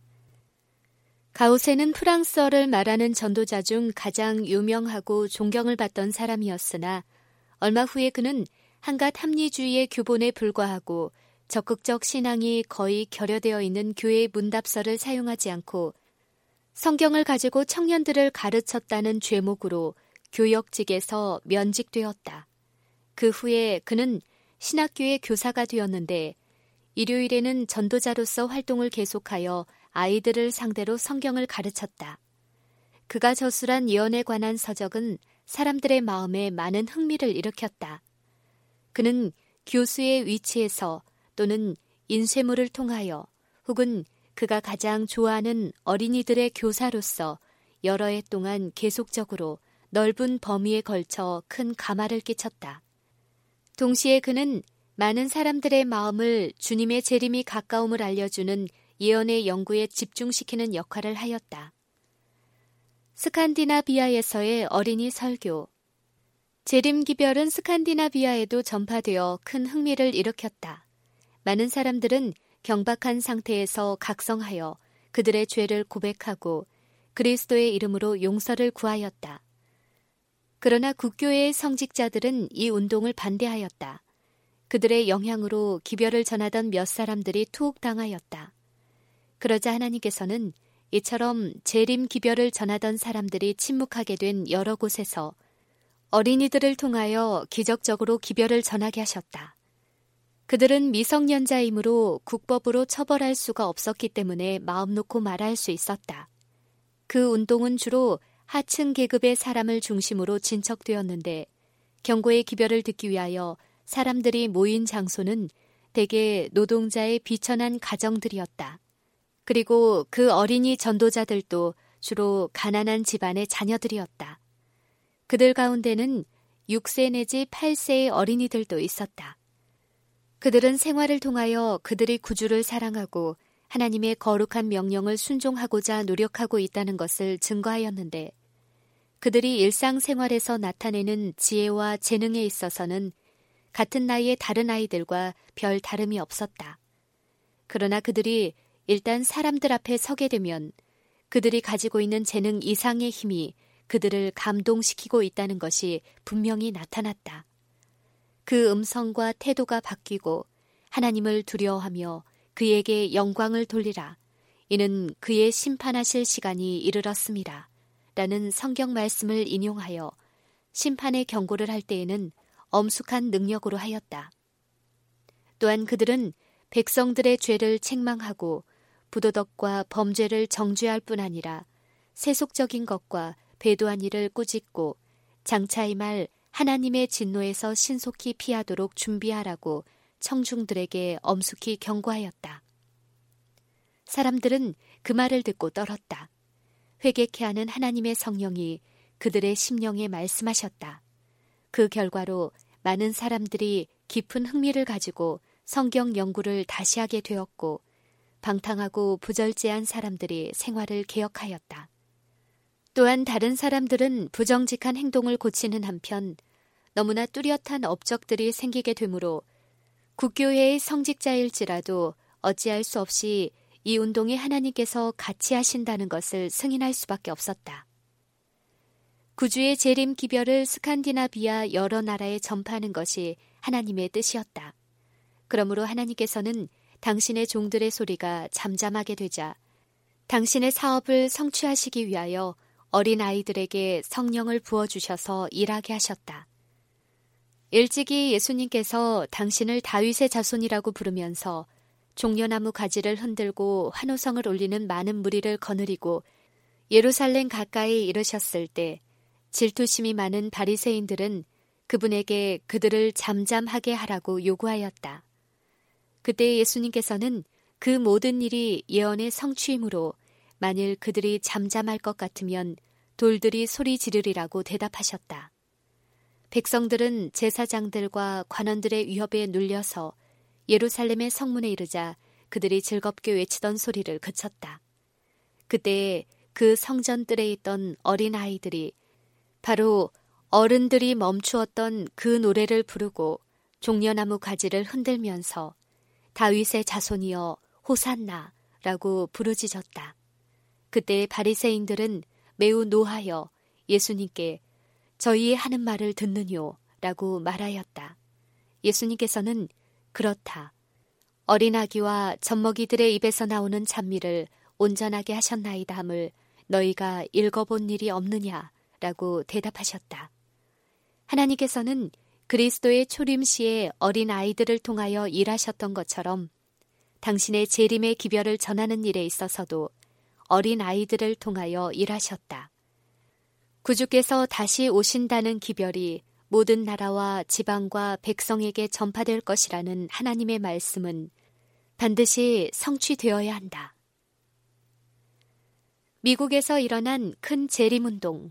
가우센은 프랑스어를 말하는 전도자 중 가장 유명하고 존경을 받던 사람이었으나 얼마 후에 그는 한갓 합리주의의 규본에 불과하고 적극적 신앙이 거의 결여되어 있는 교회 문답서를 사용하지 않고 성경을 가지고 청년들을 가르쳤다는 죄목으로 교역직에서 면직되었다. 그 후에 그는 신학교의 교사가 되었는데 일요일에는 전도자로서 활동을 계속하여 아이들을 상대로 성경을 가르쳤다. 그가 저술한 예언에 관한 서적은 사람들의 마음에 많은 흥미를 일으켰다. 그는 교수의 위치에서 또는 인쇄물을 통하여 혹은 그가 가장 좋아하는 어린이들의 교사로서 여러 해 동안 계속적으로 넓은 범위에 걸쳐 큰 가마를 끼쳤다. 동시에 그는 많은 사람들의 마음을 주님의 재림이 가까움을 알려주는 예언의 연구에 집중시키는 역할을 하였다. 스칸디나비아에서의 어린이 설교. 재림기별은 스칸디나비아에도 전파되어 큰 흥미를 일으켰다. 많은 사람들은 경박한 상태에서 각성하여 그들의 죄를 고백하고 그리스도의 이름으로 용서를 구하였다. 그러나 국교회의 성직자들은 이 운동을 반대하였다. 그들의 영향으로 기별을 전하던 몇 사람들이 투옥당하였다. 그러자 하나님께서는 이처럼 재림 기별을 전하던 사람들이 침묵하게 된 여러 곳에서 어린이들을 통하여 기적적으로 기별을 전하게 하셨다. 그들은 미성년자이므로 국법으로 처벌할 수가 없었기 때문에 마음 놓고 말할 수 있었다. 그 운동은 주로 하층 계급의 사람을 중심으로 진척되었는데 경고의 기별을 듣기 위하여 사람들이 모인 장소는 대개 노동자의 비천한 가정들이었다. 그리고 그 어린이 전도자들도 주로 가난한 집안의 자녀들이었다. 그들 가운데는 육 세 내지 팔 세의 어린이들도 있었다. 그들은 생활을 통하여 그들이 구주를 사랑하고 하나님의 거룩한 명령을 순종하고자 노력하고 있다는 것을 증거하였는데 그들이 일상생활에서 나타내는 지혜와 재능에 있어서는 같은 나이의 다른 아이들과 별 다름이 없었다. 그러나 그들이 일단 사람들 앞에 서게 되면 그들이 가지고 있는 재능 이상의 힘이 그들을 감동시키고 있다는 것이 분명히 나타났다. 그 음성과 태도가 바뀌고 하나님을 두려워하며 그에게 영광을 돌리라. 이는 그의 심판하실 시간이 이르렀습니다. 라는 성경 말씀을 인용하여 심판의 경고를 할 때에는 엄숙한 능력으로 하였다. 또한 그들은 백성들의 죄를 책망하고 부도덕과 범죄를 정죄할 뿐 아니라 세속적인 것과 배도한 일을 꾸짖고 장차의 말 하나님의 진노에서 신속히 피하도록 준비하라고 청중들에게 엄숙히 경고하였다. 사람들은 그 말을 듣고 떨었다. 회개케 하는 하나님의 성령이 그들의 심령에 말씀하셨다. 그 결과로 많은 사람들이 깊은 흥미를 가지고 성경 연구를 다시 하게 되었고 방탕하고 부절제한 사람들이 생활을 개혁하였다. 또한 다른 사람들은 부정직한 행동을 고치는 한편 너무나 뚜렷한 업적들이 생기게 되므로 국교회의 성직자일지라도 어찌할 수 없이 이 운동에 하나님께서 같이 하신다는 것을 승인할 수밖에 없었다. 구주의 재림 기별을 스칸디나비아 여러 나라에 전파하는 것이 하나님의 뜻이었다. 그러므로 하나님께서는 당신의 종들의 소리가 잠잠하게 되자 당신의 사업을 성취하시기 위하여 어린 아이들에게 성령을 부어주셔서 일하게 하셨다. 일찍이 예수님께서 당신을 다윗의 자손이라고 부르면서 종려나무 가지를 흔들고 환호성을 올리는 많은 무리를 거느리고 예루살렘 가까이 이르셨을 때 질투심이 많은 바리새인들은 그분에게 그들을 잠잠하게 하라고 요구하였다. 그때 예수님께서는 그 모든 일이 예언의 성취이므로 만일 그들이 잠잠할 것 같으면 돌들이 소리 지르리라고 대답하셨다. 백성들은 제사장들과 관원들의 위협에 눌려서 예루살렘의 성문에 이르자 그들이 즐겁게 외치던 소리를 그쳤다. 그때 그 성전뜰에 있던 어린 아이들이 바로 어른들이 멈추었던 그 노래를 부르고 종려나무 가지를 흔들면서 다윗의 자손이여 호산나라고 부르짖었다. 그때 바리새인들은 매우 노하여 예수님께 저희의 하는 말을 듣느뇨 라고 말하였다. 예수님께서는 그렇다. 어린 아기와 젖먹이들의 입에서 나오는 찬미를 온전하게 하셨나이다 함을 너희가 읽어본 일이 없느냐 라고 대답하셨다. 하나님께서는 그리스도의 초림 시에 어린 아이들을 통하여 일하셨던 것처럼 당신의 재림의 기별을 전하는 일에 있어서도 어린 아이들을 통하여 일하셨다. 구주께서 다시 오신다는 기별이 모든 나라와 지방과 백성에게 전파될 것이라는 하나님의 말씀은 반드시 성취되어야 한다. 미국에서 일어난 큰 재림운동.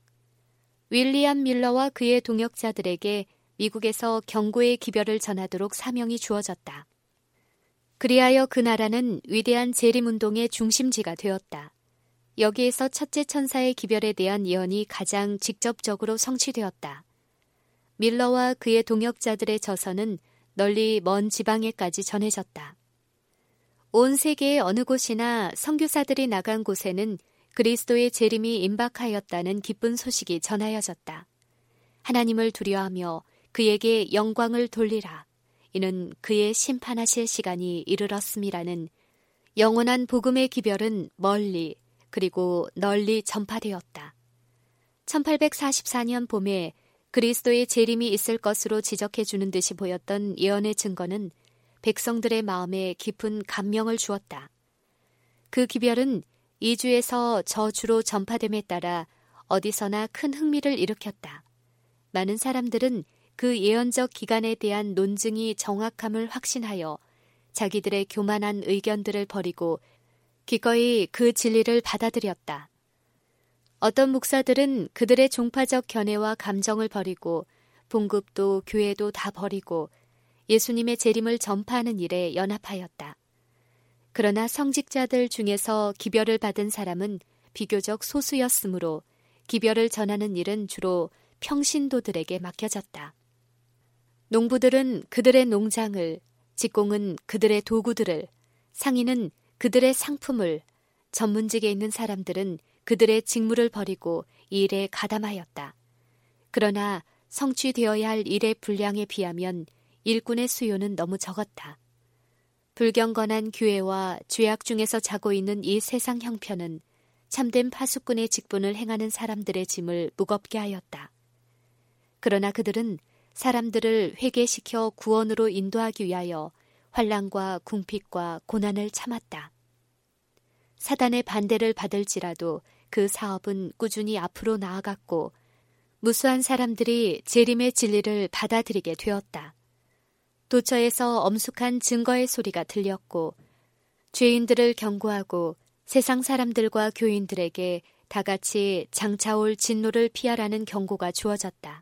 윌리엄 밀러와 그의 동역자들에게 미국에서 경고의 기별을 전하도록 사명이 주어졌다. 그리하여 그 나라는 위대한 재림운동의 중심지가 되었다. 여기에서 첫째 천사의 기별에 대한 예언이 가장 직접적으로 성취되었다. 밀러와 그의 동역자들의 저서는 널리 먼 지방에까지 전해졌다. 온 세계의 어느 곳이나 선교사들이 나간 곳에는 그리스도의 재림이 임박하였다는 기쁜 소식이 전하여졌다. 하나님을 두려워하며 그에게 영광을 돌리라. 이는 그의 심판하실 시간이 이르렀음이라는 영원한 복음의 기별은 멀리 그리고 널리 전파되었다. 천팔백사십사 년 봄에 그리스도의 재림이 있을 것으로 지적해 주는 듯이 보였던 예언의 증거는 백성들의 마음에 깊은 감명을 주었다. 그 기별은 이 주에서 저 주로 전파됨에 따라 어디서나 큰 흥미를 일으켰다. 많은 사람들은 그 예언적 기간에 대한 논증이 정확함을 확신하여 자기들의 교만한 의견들을 버리고 기꺼이 그 진리를 받아들였다. 어떤 목사들은 그들의 종파적 견해와 감정을 버리고 봉급도 교회도 다 버리고 예수님의 재림을 전파하는 일에 연합하였다. 그러나 성직자들 중에서 기별을 받은 사람은 비교적 소수였으므로 기별을 전하는 일은 주로 평신도들에게 맡겨졌다. 농부들은 그들의 농장을, 직공은 그들의 도구들을, 상인은 그들의 상품을, 전문직에 있는 사람들은 그들의 직무를 버리고 이 일에 가담하였다. 그러나 성취되어야 할 일의 분량에 비하면 일꾼의 수요는 너무 적었다. 불경건한 교회와 죄악 중에서 자고 있는 이 세상 형편은 참된 파수꾼의 직분을 행하는 사람들의 짐을 무겁게 하였다. 그러나 그들은 사람들을 회개시켜 구원으로 인도하기 위하여 환난과 궁핍과 고난을 참았다. 사단의 반대를 받을지라도 그 사업은 꾸준히 앞으로 나아갔고 무수한 사람들이 재림의 진리를 받아들이게 되었다. 도처에서 엄숙한 증거의 소리가 들렸고 죄인들을 경고하고 세상 사람들과 교인들에게 다같이 장차올 진노를 피하라는 경고가 주어졌다.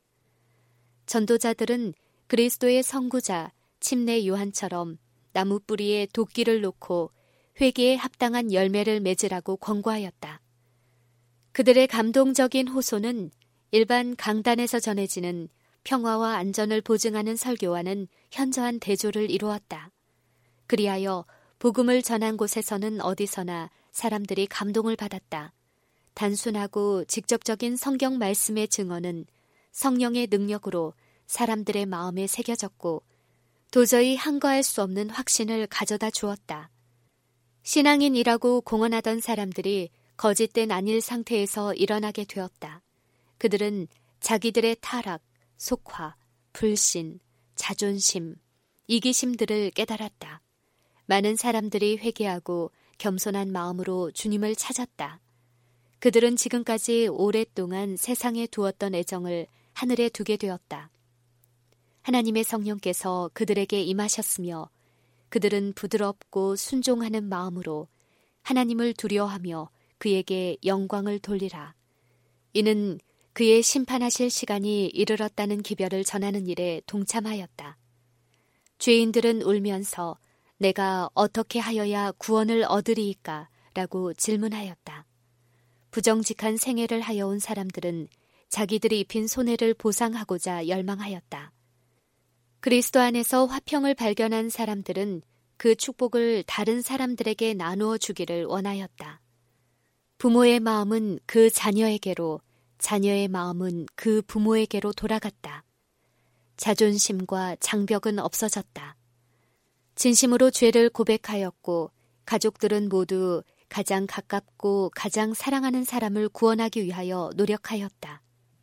전도자들은 그리스도의 선구자 침례 요한처럼 나무 뿌리에 도끼를 놓고 회개에 합당한 열매를 맺으라고 권고하였다. 그들의 감동적인 호소는 일반 강단에서 전해지는 평화와 안전을 보증하는 설교와는 현저한 대조를 이루었다. 그리하여 복음을 전한 곳에서는 어디서나 사람들이 감동을 받았다. 단순하고 직접적인 성경 말씀의 증언은 성령의 능력으로 사람들의 마음에 새겨졌고 도저히 한거할 수 없는 확신을 가져다 주었다. 신앙인이라고 공언하던 사람들이 거짓된 안일 상태에서 일어나게 되었다. 그들은 자기들의 타락, 속화, 불신, 자존심, 이기심들을 깨달았다. 많은 사람들이 회개하고 겸손한 마음으로 주님을 찾았다. 그들은 지금까지 오랫동안 세상에 두었던 애정을 하늘에 두게 되었다. 하나님의 성령께서 그들에게 임하셨으며 그들은 부드럽고 순종하는 마음으로 하나님을 두려워하며 그에게 영광을 돌리라. 이는 그의 심판하실 시간이 이르렀다는 기별을 전하는 일에 동참하였다. 죄인들은 울면서 내가 어떻게 하여야 구원을 얻으리이까? 라고 질문하였다. 부정직한 생애를 하여온 사람들은 자기들이 입힌 손해를 보상하고자 열망하였다. 그리스도 안에서 화평을 발견한 사람들은 그 축복을 다른 사람들에게 나누어 주기를 원하였다. 부모의 마음은 그 자녀에게로, 자녀의 마음은 그 부모에게로 돌아갔다. 자존심과 장벽은 없어졌다. 진심으로 죄를 고백하였고 가족들은 모두 가장 가깝고 가장 사랑하는 사람을 구원하기 위하여 노력하였다.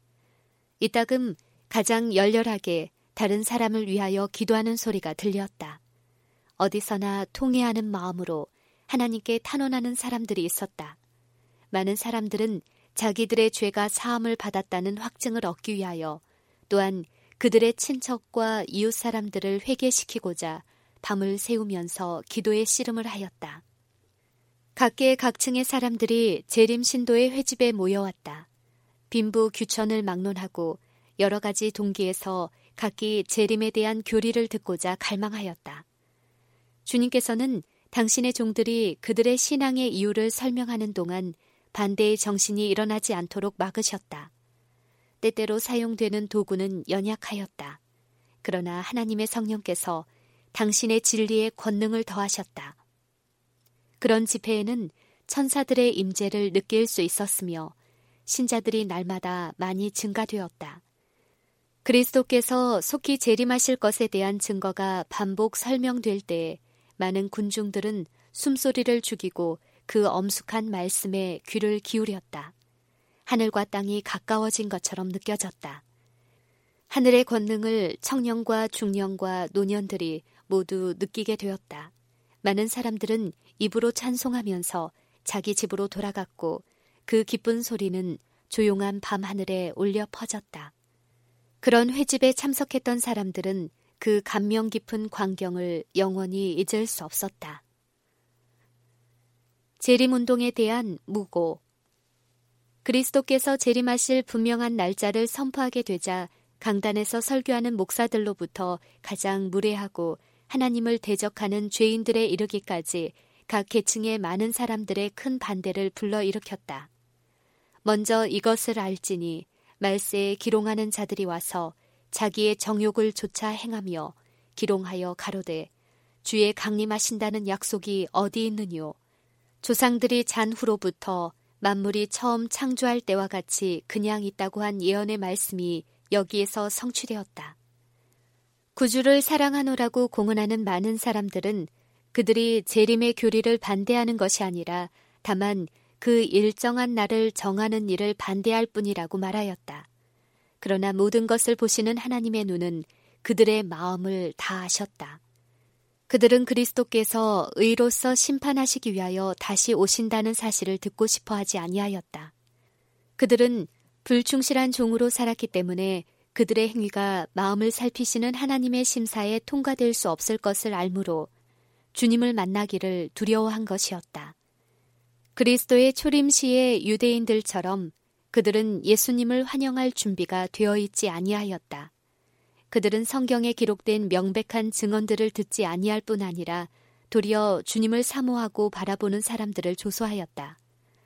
이따금 가장 열렬하게 다른 사람을 위하여 기도하는 소리가 들렸다. 어디서나 통회하는 마음으로 하나님께 탄원하는 사람들이 있었다. 많은 사람들은 자기들의 죄가 사함을 받았다는 확증을 얻기 위하여 또한 그들의 친척과 이웃 사람들을 회개시키고자 밤을 새우면서 기도의 씨름을 하였다. 각계 각층의 사람들이 재림 신도의 회집에 모여왔다. 빈부 규천을 막론하고 여러 가지 동기에서 각기 재림에 대한 교리를 듣고자 갈망하였다. 주님께서는 당신의 종들이 그들의 신앙의 이유를 설명하는 동안 반대의 정신이 일어나지 않도록 막으셨다. 때때로 사용되는 도구는 연약하였다. 그러나 하나님의 성령께서 당신의 진리에 권능을 더하셨다. 그런 집회에는 천사들의 임재를 느낄 수 있었으며 신자들이 날마다 많이 증가되었다. 그리스도께서 속히 재림하실 것에 대한 증거가 반복 설명될 때에 많은 군중들은 숨소리를 죽이고 그 엄숙한 말씀에 귀를 기울였다. 하늘과 땅이 가까워진 것처럼 느껴졌다. 하늘의 권능을 청년과 중년과 노년들이 모두 느끼게 되었다. 많은 사람들은 입으로 찬송하면서 자기 집으로 돌아갔고 그 기쁜 소리는 조용한 밤하늘에 울려 퍼졌다. 그런 회집에 참석했던 사람들은 그 감명 깊은 광경을 영원히 잊을 수 없었다. 재림운동에 대한 무고. 그리스도께서 재림하실 분명한 날짜를 선포하게 되자 강단에서 설교하는 목사들로부터 가장 무례하고 하나님을 대적하는 죄인들에 이르기까지 각 계층의 많은 사람들의 큰 반대를 불러일으켰다. 먼저 이것을 알지니 말세에 기롱하는 자들이 와서 자기의 정욕을 조차 행하며 기롱하여 가로되 주의 강림하신다는 약속이 어디 있느뇨. 조상들이 잔 후로부터 만물이 처음 창조할 때와 같이 그냥 있다고 한 예언의 말씀이 여기에서 성취되었다. 구주를 사랑하노라고 공언하는 많은 사람들은 그들이 재림의 교리를 반대하는 것이 아니라 다만 그 일정한 날을 정하는 일을 반대할 뿐이라고 말하였다. 그러나 모든 것을 보시는 하나님의 눈은 그들의 마음을 다 아셨다. 그들은 그리스도께서 의로서 심판하시기 위하여 다시 오신다는 사실을 듣고 싶어 하지 아니하였다. 그들은 불충실한 종으로 살았기 때문에 그들의 행위가 마음을 살피시는 하나님의 심사에 통과될 수 없을 것을 알므로 주님을 만나기를 두려워한 것이었다. 그리스도의 초림 시의 유대인들처럼 그들은 예수님을 환영할 준비가 되어 있지 아니하였다. 그들은 성경에 기록된 명백한 증언들을 듣지 아니할 뿐 아니라 도리어 주님을 사모하고 바라보는 사람들을 조소하였다.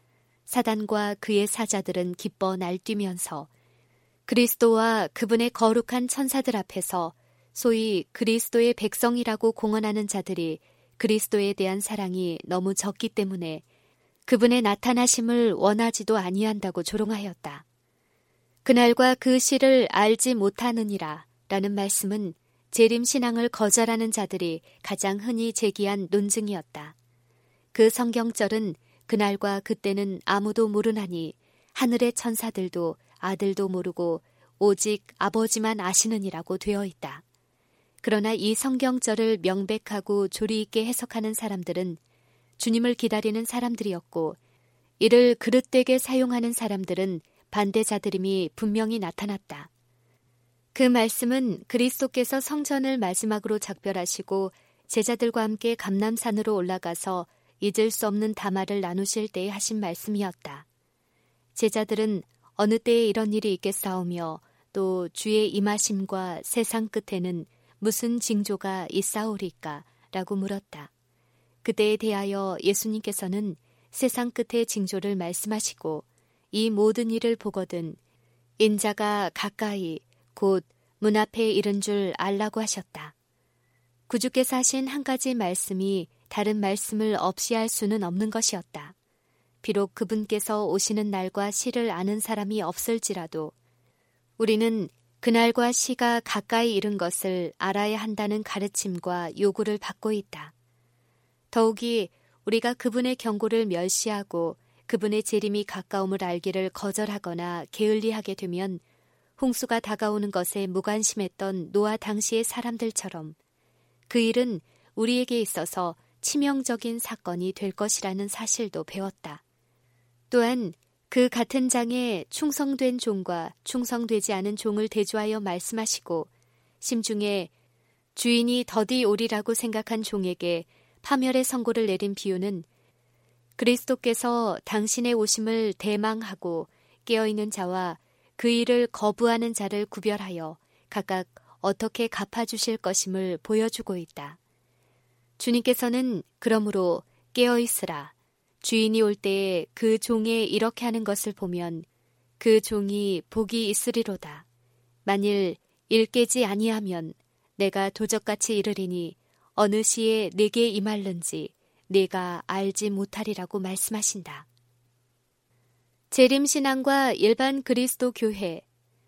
사단과 그의 사자들은 기뻐 날뛰면서 그리스도와 그분의 거룩한 천사들 앞에서 소위 그리스도의 백성이라고 공언하는 자들이 그리스도에 대한 사랑이 너무 적기 때문에 그분의 나타나심을 원하지도 아니한다고 조롱하였다. 그날과 그 시를 알지 못하느니라 라는 말씀은 재림신앙을 거절하는 자들이 가장 흔히 제기한 논증이었다. 그 성경절은 그날과 그때는 아무도 모르나니 하늘의 천사들도 아들도 모르고 오직 아버지만 아시느니라고 되어 있다. 그러나 이 성경절을 명백하고 조리 있게 해석하는 사람들은 주님을 기다리는 사람들이었고 이를 그릇되게 사용하는 사람들은 반대자들임이 분명히 나타났다. 그 말씀은 그리스도께서 성전을 마지막으로 작별하시고 제자들과 함께 감람산으로 올라가서 잊을 수 없는 담화를 나누실 때에 하신 말씀이었다. 제자들은 어느 때에 이런 일이 있겠사오며 또 주의 임하심과 세상 끝에는 무슨 징조가 있사오리까? 라고 물었다. 그때에 대하여 예수님께서는 세상 끝의 징조를 말씀하시고 이 모든 일을 보거든 인자가 가까이 곧 문 앞에 이른 줄 알라고 하셨다. 구주께서 하신 한 가지 말씀이 다른 말씀을 없이 할 수는 없는 것이었다. 비록 그분께서 오시는 날과 시를 아는 사람이 없을지라도 우리는 그날과 시가 가까이 이른 것을 알아야 한다는 가르침과 요구를 받고 있다. 더욱이 우리가 그분의 경고를 멸시하고 그분의 재림이 가까움을 알기를 거절하거나 게을리하게 되면 홍수가 다가오는 것에 무관심했던 노아 당시의 사람들처럼 그 일은 우리에게 있어서 치명적인 사건이 될 것이라는 사실도 배웠다. 또한 그 같은 장에 충성된 종과 충성되지 않은 종을 대조하여 말씀하시고 심중에 주인이 더디 오리라고 생각한 종에게 파멸의 선고를 내린 비유는 그리스도께서 당신의 오심을 대망하고 깨어있는 자와 그 일을 거부하는 자를 구별하여 각각 어떻게 갚아주실 것임을 보여주고 있다. 주님께서는 그러므로 깨어있으라. 주인이 올 때에 그 종에 이렇게 하는 것을 보면 그 종이 복이 있으리로다. 만일 일 깨지 아니하면 내가 도적같이 이르리니 어느 시에 내게 임할는지 내가 알지 못하리라고 말씀하신다. 재림신앙과 일반 그리스도 교회.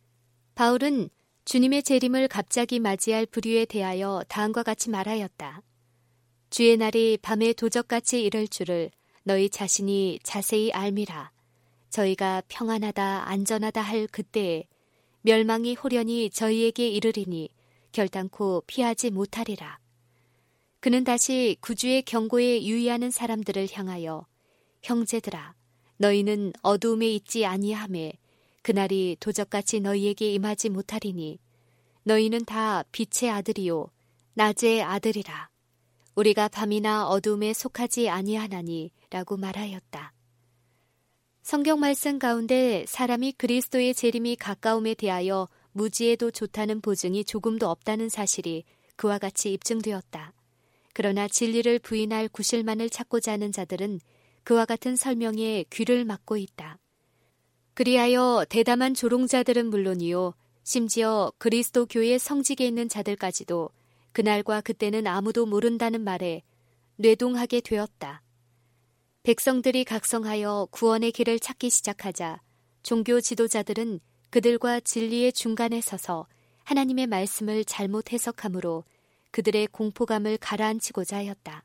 바울은 주님의 재림을 갑자기 맞이할 부류에 대하여 다음과 같이 말하였다. 주의 날이 밤에 도적같이 이를 줄을 너희 자신이 자세히 알미라. 저희가 평안하다 안전하다 할 그때에 멸망이 호련히 저희에게 이르리니 결단코 피하지 못하리라. 그는 다시 구주의 경고에 유의하는 사람들을 향하여 형제들아 너희는 어두움에 있지 아니하매 그날이 도적같이 너희에게 임하지 못하리니 너희는 다 빛의 아들이요 낮의 아들이라. 우리가 밤이나 어두움에 속하지 아니하나니 라고 말하였다. 성경 말씀 가운데 사람이 그리스도의 재림이 가까움에 대하여 무지해도 좋다는 보증이 조금도 없다는 사실이 그와 같이 입증되었다. 그러나 진리를 부인할 구실만을 찾고자 하는 자들은 그와 같은 설명에 귀를 막고 있다. 그리하여 대담한 조롱자들은 물론이요 심지어 그리스도 교회 성직에 있는 자들까지도 그날과 그때는 아무도 모른다는 말에 뇌동하게 되었다. 백성들이 각성하여 구원의 길을 찾기 시작하자 종교 지도자들은 그들과 진리의 중간에 서서 하나님의 말씀을 잘못 해석함으로 그들의 공포감을 가라앉히고자 하였다.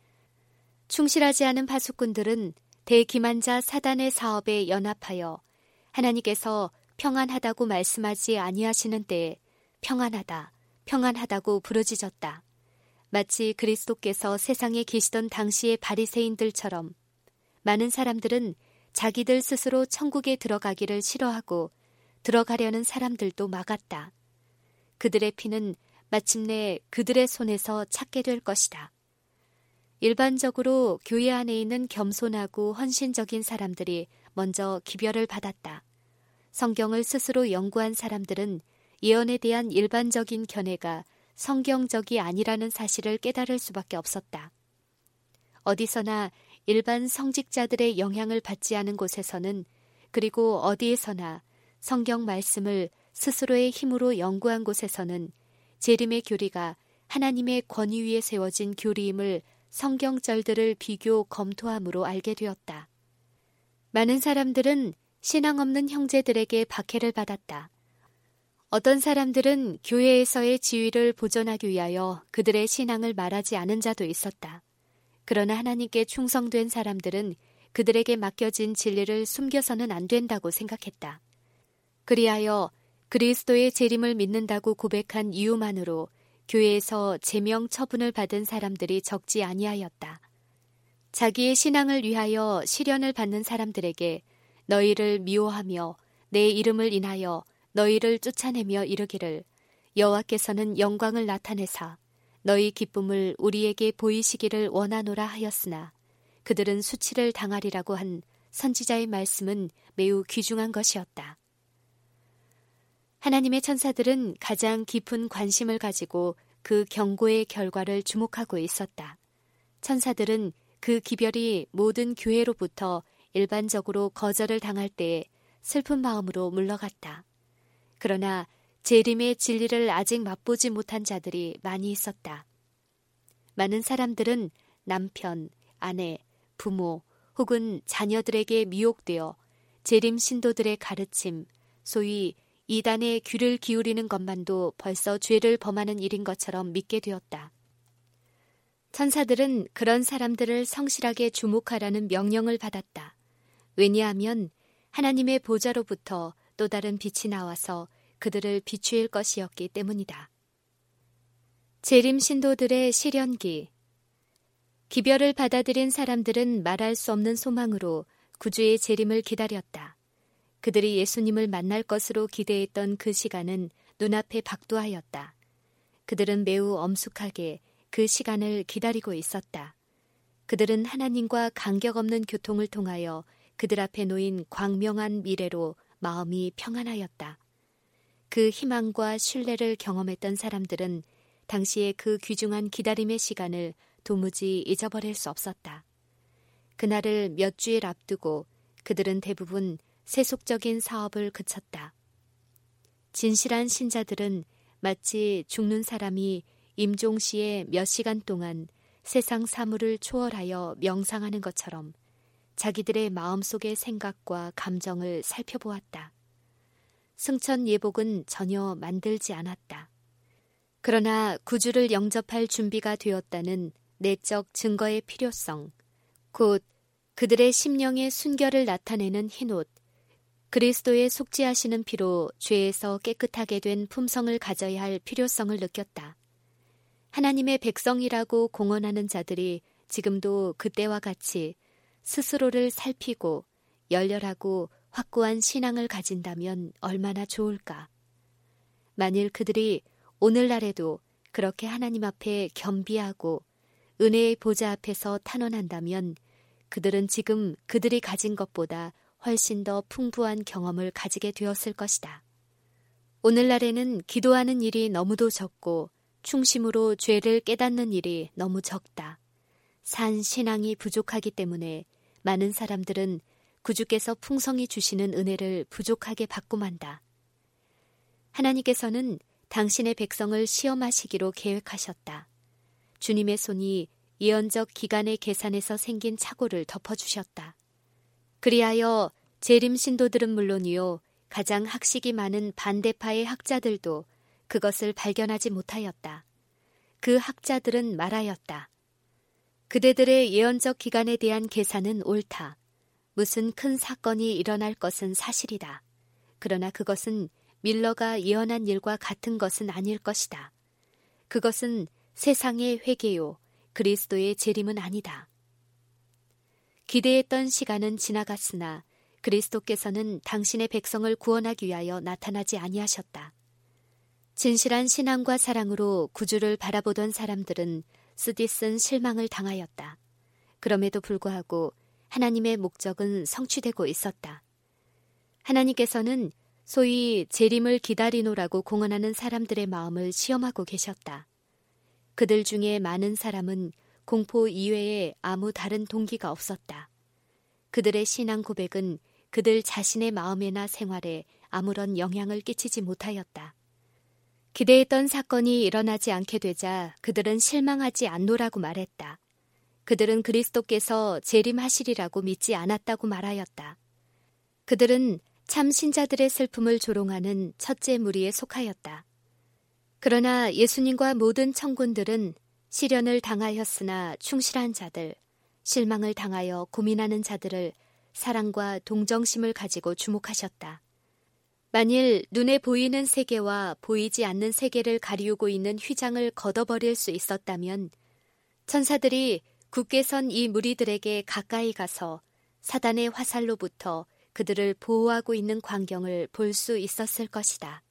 충실하지 않은 파수꾼들은 대기만자 사단의 사업에 연합하여 하나님께서 평안하다고 말씀하지 아니하시는 때에 평안하다, 평안하다고 부르짖었다. 마치 그리스도께서 세상에 계시던 당시의 바리새인들처럼 많은 사람들은 자기들 스스로 천국에 들어가기를 싫어하고 들어가려는 사람들도 막았다. 그들의 피는 마침내 그들의 손에서 찾게 될 것이다. 일반적으로 교회 안에 있는 겸손하고 헌신적인 사람들이 먼저 기별을 받았다. 성경을 스스로 연구한 사람들은 예언에 대한 일반적인 견해가 성경적이 아니라는 사실을 깨달을 수밖에 없었다. 어디서나 일반 성직자들의 영향을 받지 않은 곳에서는 그리고 어디에서나 성경 말씀을 스스로의 힘으로 연구한 곳에서는 재림의 교리가 하나님의 권위 위에 세워진 교리임을 성경절들을 비교 검토함으로 알게 되었다. 많은 사람들은 신앙 없는 형제들에게 박해를 받았다. 어떤 사람들은 교회에서의 지위를 보존하기 위하여 그들의 신앙을 말하지 않은 자도 있었다. 그러나 하나님께 충성된 사람들은 그들에게 맡겨진 진리를 숨겨서는 안 된다고 생각했다. 그리하여 그리스도의 재림을 믿는다고 고백한 이유만으로 교회에서 제명 처분을 받은 사람들이 적지 아니하였다. 자기의 신앙을 위하여 시련을 받는 사람들에게 너희를 미워하며 내 이름을 인하여 너희를 쫓아내며 이르기를 여호와께서는 영광을 나타내사 너희 기쁨을 우리에게 보이시기를 원하노라 하였으나 그들은 수치를 당하리라고 한 선지자의 말씀은 매우 귀중한 것이었다. 하나님의 천사들은 가장 깊은 관심을 가지고 그 경고의 결과를 주목하고 있었다. 천사들은 그 기별이 모든 교회로부터 일반적으로 거절을 당할 때에 슬픈 마음으로 물러갔다. 그러나 재림의 진리를 아직 맛보지 못한 자들이 많이 있었다. 많은 사람들은 남편, 아내, 부모 혹은 자녀들에게 미혹되어 재림 신도들의 가르침, 소위 이단에 귀를 기울이는 것만도 벌써 죄를 범하는 일인 것처럼 믿게 되었다. 천사들은 그런 사람들을 성실하게 주목하라는 명령을 받았다. 왜냐하면 하나님의 보좌로부터 또 다른 빛이 나와서 그들을 비추일 것이었기 때문이다. 재림 신도들의 시련기. 기별을 받아들인 사람들은 말할 수 없는 소망으로 구주의 재림을 기다렸다. 그들이 예수님을 만날 것으로 기대했던 그 시간은 눈앞에 박두하였다. 그들은 매우 엄숙하게 그 시간을 기다리고 있었다. 그들은 하나님과 간격 없는 교통을 통하여 그들 앞에 놓인 광명한 미래로 마음이 평안하였다. 그 희망과 신뢰를 경험했던 사람들은 당시의 그 귀중한 기다림의 시간을 도무지 잊어버릴 수 없었다. 그날을 몇 주일 앞두고 그들은 대부분 세속적인 사업을 그쳤다. 진실한 신자들은 마치 죽는 사람이 임종시에 몇 시간 동안 세상 사물을 초월하여 명상하는 것처럼 자기들의 마음속의 생각과 감정을 살펴보았다. 승천 예복은 전혀 만들지 않았다. 그러나 구주를 영접할 준비가 되었다는 내적 증거의 필요성, 곧 그들의 심령의 순결을 나타내는 흰옷, 그리스도의 속죄하시는 피로 죄에서 깨끗하게 된 품성을 가져야 할 필요성을 느꼈다. 하나님의 백성이라고 공언하는 자들이 지금도 그때와 같이 스스로를 살피고 열렬하고 확고한 신앙을 가진다면 얼마나 좋을까. 만일 그들이 오늘날에도 그렇게 하나님 앞에 겸비하고 은혜의 보좌 앞에서 탄원한다면 그들은 지금 그들이 가진 것보다 훨씬 더 풍부한 경험을 가지게 되었을 것이다. 오늘날에는 기도하는 일이 너무도 적고 충심으로 죄를 깨닫는 일이 너무 적다. 산 신앙이 부족하기 때문에 많은 사람들은 구주께서 풍성히 주시는 은혜를 부족하게 받고 만다. 하나님께서는 당신의 백성을 시험하시기로 계획하셨다. 주님의 손이 예언적 기간의 계산에서 생긴 착오를 덮어주셨다. 그리하여 재림 신도들은 물론이요 가장 학식이 많은 반대파의 학자들도 그것을 발견하지 못하였다. 그 학자들은 말하였다. 그대들의 예언적 기간에 대한 계산은 옳다. 무슨 큰 사건이 일어날 것은 사실이다. 그러나 그것은 밀러가 예언한 일과 같은 것은 아닐 것이다. 그것은 세상의 회개요, 그리스도의 재림은 아니다. 기대했던 시간은 지나갔으나 그리스도께서는 당신의 백성을 구원하기 위하여 나타나지 아니하셨다. 진실한 신앙과 사랑으로 구주를 바라보던 사람들은 쓰디쓴 실망을 당하였다. 그럼에도 불구하고 하나님의 목적은 성취되고 있었다. 하나님께서는 소위 재림을 기다리노라고 공언하는 사람들의 마음을 시험하고 계셨다. 그들 중에 많은 사람은 공포 이외에 아무 다른 동기가 없었다. 그들의 신앙 고백은 그들 자신의 마음이나 생활에 아무런 영향을 끼치지 못하였다. 기대했던 사건이 일어나지 않게 되자 그들은 실망하지 않노라고 말했다. 그들은 그리스도께서 재림하시리라고 믿지 않았다고 말하였다. 그들은 참 신자들의 슬픔을 조롱하는 첫째 무리에 속하였다. 그러나 예수님과 모든 청군들은 시련을 당하였으나 충실한 자들, 실망을 당하여 고민하는 자들을 사랑과 동정심을 가지고 주목하셨다. 만일 눈에 보이는 세계와 보이지 않는 세계를 가리우고 있는 휘장을 걷어버릴 수 있었다면 천사들이 굳게 선 이 무리들에게 가까이 가서 사단의 화살로부터 그들을 보호하고 있는 광경을 볼 수 있었을 것이다.